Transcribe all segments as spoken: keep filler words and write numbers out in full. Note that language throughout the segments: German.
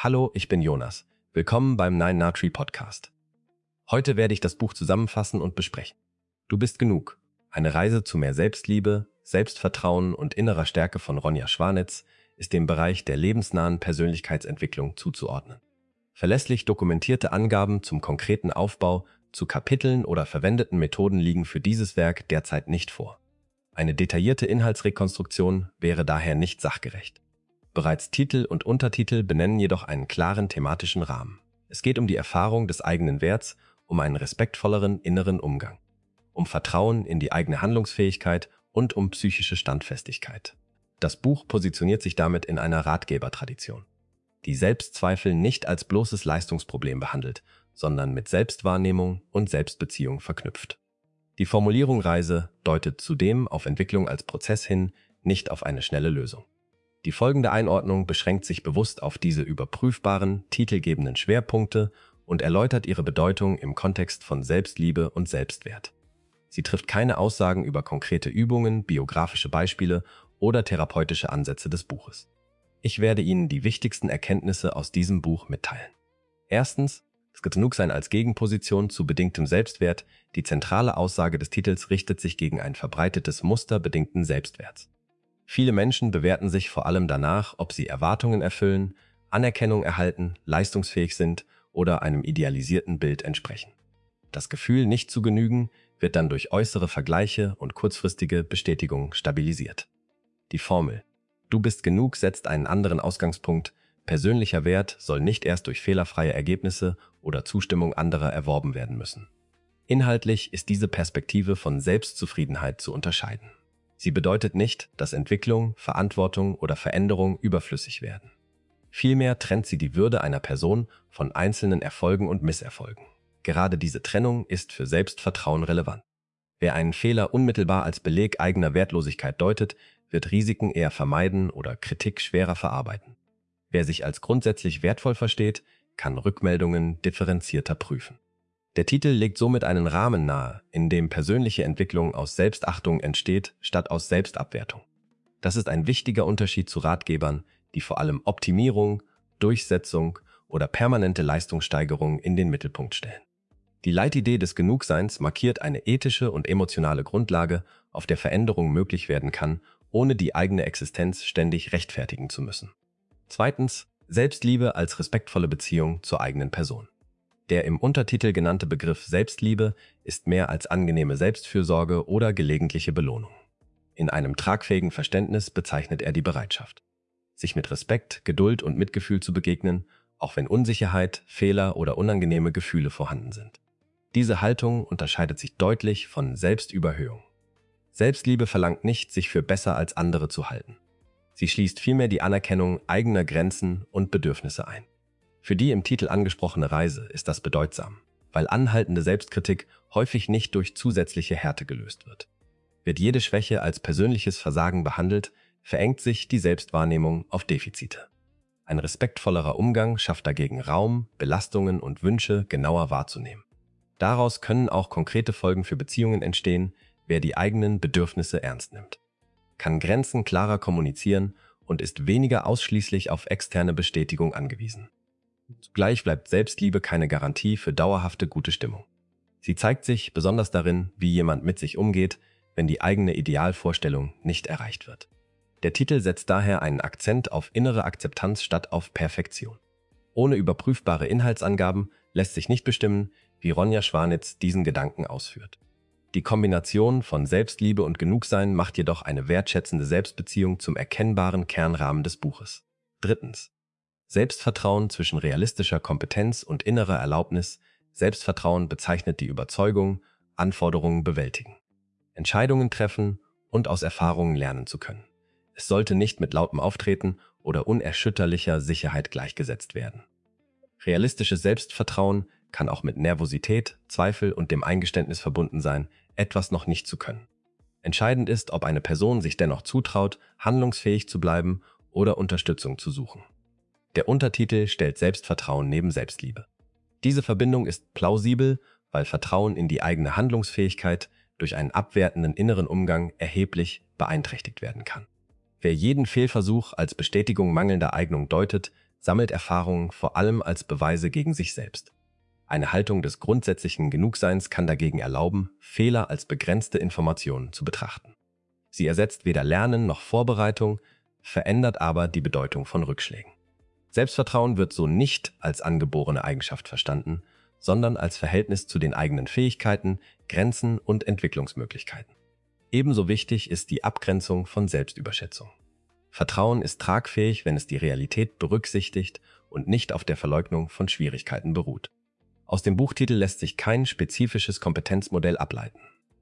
Hallo, ich bin Jonas. Willkommen beim Nine Na Tree Podcast. Heute werde ich das Buch zusammenfassen und besprechen. Du bist genug. Eine Reise zu mehr Selbstliebe, Selbstvertrauen und innerer Stärke von Ronja Schwanitz ist dem Bereich der lebensnahen Persönlichkeitsentwicklung zuzuordnen. Verlässlich dokumentierte Angaben zum konkreten Aufbau, zu Kapiteln oder verwendeten Methoden liegen für dieses Werk derzeit nicht vor. Eine detaillierte Inhaltsrekonstruktion wäre daher nicht sachgerecht. Bereits Titel und Untertitel benennen jedoch einen klaren thematischen Rahmen. Es geht um die Erfahrung des eigenen Werts, um einen respektvolleren inneren Umgang, um Vertrauen in die eigene Handlungsfähigkeit und um psychische Standfestigkeit. Das Buch positioniert sich damit in einer Ratgebertradition, die Selbstzweifel nicht als bloßes Leistungsproblem behandelt, sondern mit Selbstwahrnehmung und Selbstbeziehung verknüpft. Die Formulierung Reise deutet zudem auf Entwicklung als Prozess hin, nicht auf eine schnelle Lösung. Die folgende Einordnung beschränkt sich bewusst auf diese überprüfbaren, titelgebenden Schwerpunkte und erläutert ihre Bedeutung im Kontext von Selbstliebe und Selbstwert. Sie trifft keine Aussagen über konkrete Übungen, biografische Beispiele oder therapeutische Ansätze des Buches. Ich werde Ihnen die wichtigsten Erkenntnisse aus diesem Buch mitteilen. Erstens, das Genugsein als Gegenposition zu bedingtem Selbstwert. Die zentrale Aussage des Titels richtet sich gegen ein verbreitetes Muster bedingten Selbstwerts. Viele Menschen bewerten sich vor allem danach, ob sie Erwartungen erfüllen, Anerkennung erhalten, leistungsfähig sind oder einem idealisierten Bild entsprechen. Das Gefühl, nicht zu genügen, wird dann durch äußere Vergleiche und kurzfristige Bestätigung stabilisiert. Die Formel „Du bist genug“ setzt einen anderen Ausgangspunkt. Persönlicher Wert soll nicht erst durch fehlerfreie Ergebnisse oder Zustimmung anderer erworben werden müssen. Inhaltlich ist diese Perspektive von Selbstzufriedenheit zu unterscheiden. Sie bedeutet nicht, dass Entwicklung, Verantwortung oder Veränderung überflüssig werden. Vielmehr trennt sie die Würde einer Person von einzelnen Erfolgen und Misserfolgen. Gerade diese Trennung ist für Selbstvertrauen relevant. Wer einen Fehler unmittelbar als Beleg eigener Wertlosigkeit deutet, wird Risiken eher vermeiden oder Kritik schwerer verarbeiten. Wer sich als grundsätzlich wertvoll versteht, kann Rückmeldungen differenzierter prüfen. Der Titel legt somit einen Rahmen nahe, in dem persönliche Entwicklung aus Selbstachtung entsteht, statt aus Selbstabwertung. Das ist ein wichtiger Unterschied zu Ratgebern, die vor allem Optimierung, Durchsetzung oder permanente Leistungssteigerung in den Mittelpunkt stellen. Die Leitidee des Genugseins markiert eine ethische und emotionale Grundlage, auf der Veränderung möglich werden kann, ohne die eigene Existenz ständig rechtfertigen zu müssen. Zweitens, Selbstliebe als respektvolle Beziehung zur eigenen Person. Der im Untertitel genannte Begriff Selbstliebe ist mehr als angenehme Selbstfürsorge oder gelegentliche Belohnung. In einem tragfähigen Verständnis bezeichnet er die Bereitschaft, sich mit Respekt, Geduld und Mitgefühl zu begegnen, auch wenn Unsicherheit, Fehler oder unangenehme Gefühle vorhanden sind. Diese Haltung unterscheidet sich deutlich von Selbstüberhöhung. Selbstliebe verlangt nicht, sich für besser als andere zu halten. Sie schließt vielmehr die Anerkennung eigener Grenzen und Bedürfnisse ein. Für die im Titel angesprochene Reise ist das bedeutsam, weil anhaltende Selbstkritik häufig nicht durch zusätzliche Härte gelöst wird. Wird jede Schwäche als persönliches Versagen behandelt, verengt sich die Selbstwahrnehmung auf Defizite. Ein respektvollerer Umgang schafft dagegen Raum, Belastungen und Wünsche genauer wahrzunehmen. Daraus können auch konkrete Folgen für Beziehungen entstehen, wer die eigenen Bedürfnisse ernst nimmt, kann Grenzen klarer kommunizieren und ist weniger ausschließlich auf externe Bestätigung angewiesen. Zugleich bleibt Selbstliebe keine Garantie für dauerhafte gute Stimmung. Sie zeigt sich besonders darin, wie jemand mit sich umgeht, wenn die eigene Idealvorstellung nicht erreicht wird. Der Titel setzt daher einen Akzent auf innere Akzeptanz statt auf Perfektion. Ohne überprüfbare Inhaltsangaben lässt sich nicht bestimmen, wie Ronja Schwanitz diesen Gedanken ausführt. Die Kombination von Selbstliebe und Genugsein macht jedoch eine wertschätzende Selbstbeziehung zum erkennbaren Kernrahmen des Buches. Drittens. Selbstvertrauen zwischen realistischer Kompetenz und innerer Erlaubnis. Selbstvertrauen bezeichnet die Überzeugung, Anforderungen bewältigen, Entscheidungen treffen und aus Erfahrungen lernen zu können. Es sollte nicht mit lautem Auftreten oder unerschütterlicher Sicherheit gleichgesetzt werden. Realistisches Selbstvertrauen kann auch mit Nervosität, Zweifel und dem Eingeständnis verbunden sein, etwas noch nicht zu können. Entscheidend ist, ob eine Person sich dennoch zutraut, handlungsfähig zu bleiben oder Unterstützung zu suchen. Der Untertitel stellt Selbstvertrauen neben Selbstliebe. Diese Verbindung ist plausibel, weil Vertrauen in die eigene Handlungsfähigkeit durch einen abwertenden inneren Umgang erheblich beeinträchtigt werden kann. Wer jeden Fehlversuch als Bestätigung mangelnder Eignung deutet, sammelt Erfahrungen vor allem als Beweise gegen sich selbst. Eine Haltung des grundsätzlichen Genugseins kann dagegen erlauben, Fehler als begrenzte Informationen zu betrachten. Sie ersetzt weder Lernen noch Vorbereitung, verändert aber die Bedeutung von Rückschlägen. Selbstvertrauen wird so nicht als angeborene Eigenschaft verstanden, sondern als Verhältnis zu den eigenen Fähigkeiten, Grenzen und Entwicklungsmöglichkeiten. Ebenso wichtig ist die Abgrenzung von Selbstüberschätzung. Vertrauen ist tragfähig, wenn es die Realität berücksichtigt und nicht auf der Verleugnung von Schwierigkeiten beruht. Aus dem Buchtitel lässt sich kein spezifisches Kompetenzmodell ableiten.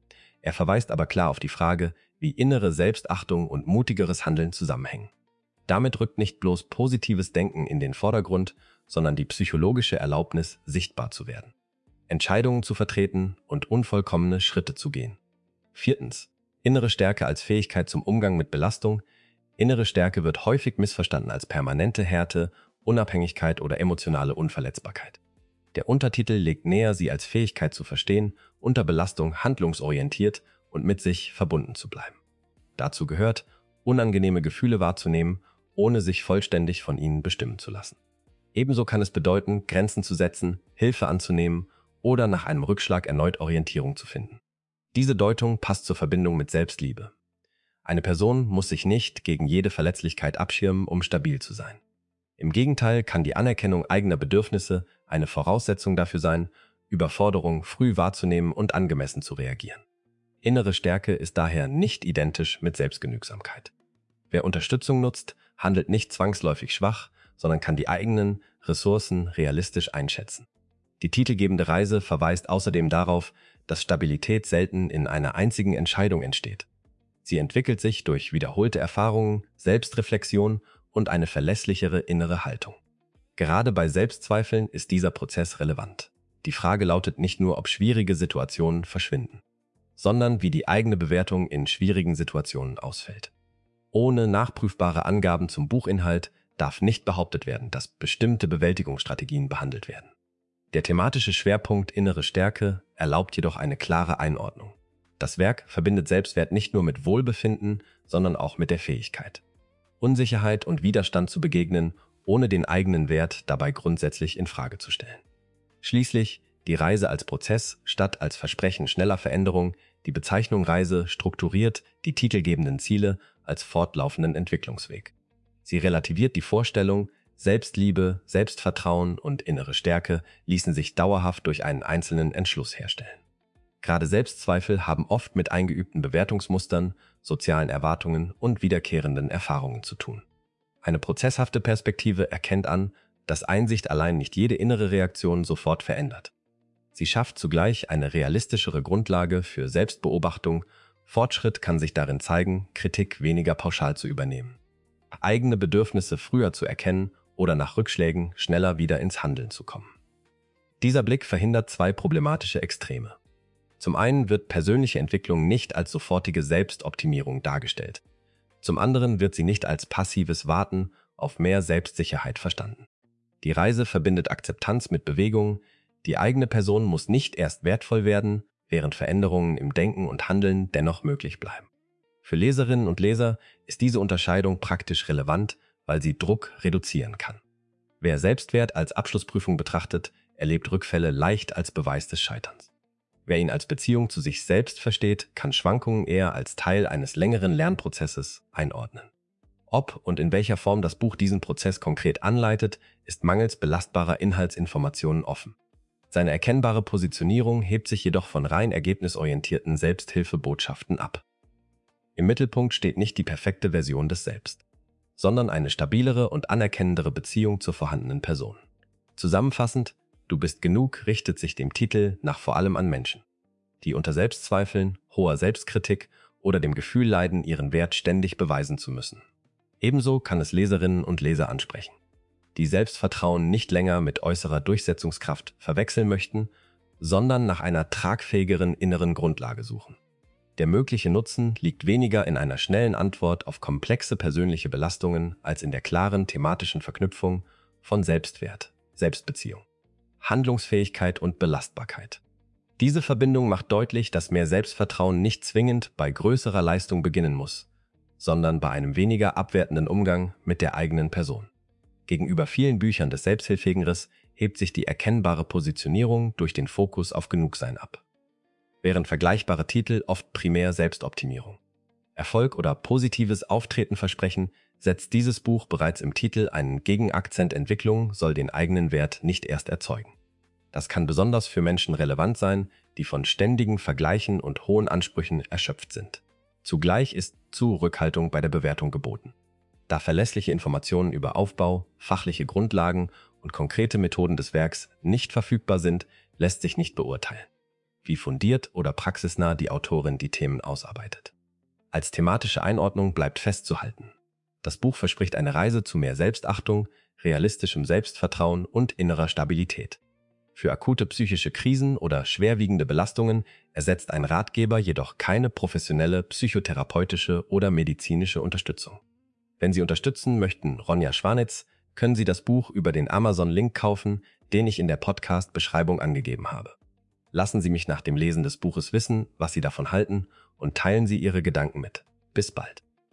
Er verweist aber klar auf die Frage, wie innere Selbstachtung und mutigeres Handeln zusammenhängen. Damit rückt nicht bloß positives Denken in den Vordergrund, sondern die psychologische Erlaubnis, sichtbar zu werden, Entscheidungen zu vertreten und unvollkommene Schritte zu gehen. Viertens. Innere Stärke als Fähigkeit zum Umgang mit Belastung. Innere Stärke wird häufig missverstanden als permanente Härte, Unabhängigkeit oder emotionale Unverletzbarkeit. Der Untertitel legt näher, sie als Fähigkeit zu verstehen, unter Belastung handlungsorientiert und mit sich verbunden zu bleiben. Dazu gehört, unangenehme Gefühle wahrzunehmen, ohne sich vollständig von ihnen bestimmen zu lassen. Ebenso kann es bedeuten, Grenzen zu setzen, Hilfe anzunehmen oder nach einem Rückschlag erneut Orientierung zu finden. Diese Deutung passt zur Verbindung mit Selbstliebe. Eine Person muss sich nicht gegen jede Verletzlichkeit abschirmen, um stabil zu sein. Im Gegenteil kann die Anerkennung eigener Bedürfnisse eine Voraussetzung dafür sein, Überforderung früh wahrzunehmen und angemessen zu reagieren. Innere Stärke ist daher nicht identisch mit Selbstgenügsamkeit. Wer Unterstützung nutzt, handelt nicht zwangsläufig schwach, sondern kann die eigenen Ressourcen realistisch einschätzen. Die titelgebende Reise verweist außerdem darauf, dass Stabilität selten in einer einzigen Entscheidung entsteht. Sie entwickelt sich durch wiederholte Erfahrungen, Selbstreflexion und eine verlässlichere innere Haltung. Gerade bei Selbstzweifeln ist dieser Prozess relevant. Die Frage lautet nicht nur, ob schwierige Situationen verschwinden, sondern wie die eigene Bewertung in schwierigen Situationen ausfällt. Ohne nachprüfbare Angaben zum Buchinhalt darf nicht behauptet werden, dass bestimmte Bewältigungsstrategien behandelt werden. Der thematische Schwerpunkt innere Stärke erlaubt jedoch eine klare Einordnung. Das Werk verbindet Selbstwert nicht nur mit Wohlbefinden, sondern auch mit der Fähigkeit, Unsicherheit und Widerstand zu begegnen, ohne den eigenen Wert dabei grundsätzlich in Frage zu stellen. Schließlich die Reise als Prozess statt als Versprechen schneller Veränderung, die Bezeichnung Reise strukturiert die titelgebenden Ziele als fortlaufenden Entwicklungsweg. Sie relativiert die Vorstellung, Selbstliebe, Selbstvertrauen und innere Stärke ließen sich dauerhaft durch einen einzelnen Entschluss herstellen. Gerade Selbstzweifel haben oft mit eingeübten Bewertungsmustern, sozialen Erwartungen und wiederkehrenden Erfahrungen zu tun. Eine prozesshafte Perspektive erkennt an, dass Einsicht allein nicht jede innere Reaktion sofort verändert. Sie schafft zugleich eine realistischere Grundlage für Selbstbeobachtung. Fortschritt kann sich darin zeigen, Kritik weniger pauschal zu übernehmen, eigene Bedürfnisse früher zu erkennen oder nach Rückschlägen schneller wieder ins Handeln zu kommen. Dieser Blick verhindert zwei problematische Extreme. Zum einen wird persönliche Entwicklung nicht als sofortige Selbstoptimierung dargestellt. Zum anderen wird sie nicht als passives Warten auf mehr Selbstsicherheit verstanden. Die Reise verbindet Akzeptanz mit Bewegung. Die eigene Person muss nicht erst wertvoll werden, während Veränderungen im Denken und Handeln dennoch möglich bleiben. Für Leserinnen und Leser ist diese Unterscheidung praktisch relevant, weil sie Druck reduzieren kann. Wer Selbstwert als Abschlussprüfung betrachtet, erlebt Rückfälle leicht als Beweis des Scheiterns. Wer ihn als Beziehung zu sich selbst versteht, kann Schwankungen eher als Teil eines längeren Lernprozesses einordnen. Ob und in welcher Form das Buch diesen Prozess konkret anleitet, ist mangels belastbarer Inhaltsinformationen offen. Seine erkennbare Positionierung hebt sich jedoch von rein ergebnisorientierten Selbsthilfebotschaften ab. Im Mittelpunkt steht nicht die perfekte Version des Selbst, sondern eine stabilere und anerkennendere Beziehung zur vorhandenen Person. Zusammenfassend, Du bist genug richtet sich dem Titel nach vor allem an Menschen, die unter Selbstzweifeln, hoher Selbstkritik oder dem Gefühl leiden, ihren Wert ständig beweisen zu müssen. Ebenso kann es Leserinnen und Leser ansprechen, die Selbstvertrauen nicht länger mit äußerer Durchsetzungskraft verwechseln möchten, sondern nach einer tragfähigeren inneren Grundlage suchen. Der mögliche Nutzen liegt weniger in einer schnellen Antwort auf komplexe persönliche Belastungen als in der klaren thematischen Verknüpfung von Selbstwert, Selbstbeziehung, Handlungsfähigkeit und Belastbarkeit. Diese Verbindung macht deutlich, dass mehr Selbstvertrauen nicht zwingend bei größerer Leistung beginnen muss, sondern bei einem weniger abwertenden Umgang mit der eigenen Person. Gegenüber vielen Büchern des Selbsthilfegangers hebt sich die erkennbare Positionierung durch den Fokus auf Genugsein ab. Während vergleichbare Titel oft primär Selbstoptimierung, Erfolg oder positives Auftreten versprechen, setzt dieses Buch bereits im Titel einen Gegenakzent. Entwicklung soll den eigenen Wert nicht erst erzeugen. Das kann besonders für Menschen relevant sein, die von ständigen Vergleichen und hohen Ansprüchen erschöpft sind. Zugleich ist Zurückhaltung bei der Bewertung geboten. Da verlässliche Informationen über Aufbau, fachliche Grundlagen und konkrete Methoden des Werks nicht verfügbar sind, lässt sich nicht beurteilen, wie fundiert oder praxisnah die Autorin die Themen ausarbeitet. Als thematische Einordnung bleibt festzuhalten: Das Buch verspricht eine Reise zu mehr Selbstachtung, realistischem Selbstvertrauen und innerer Stabilität. Für akute psychische Krisen oder schwerwiegende Belastungen ersetzt ein Ratgeber jedoch keine professionelle psychotherapeutische oder medizinische Unterstützung. Wenn Sie unterstützen möchten Ronja Schwanitz, können Sie das Buch über den Amazon-Link kaufen, den ich in der Podcast-Beschreibung angegeben habe. Lassen Sie mich nach dem Lesen des Buches wissen, was Sie davon halten, und teilen Sie Ihre Gedanken mit. Bis bald.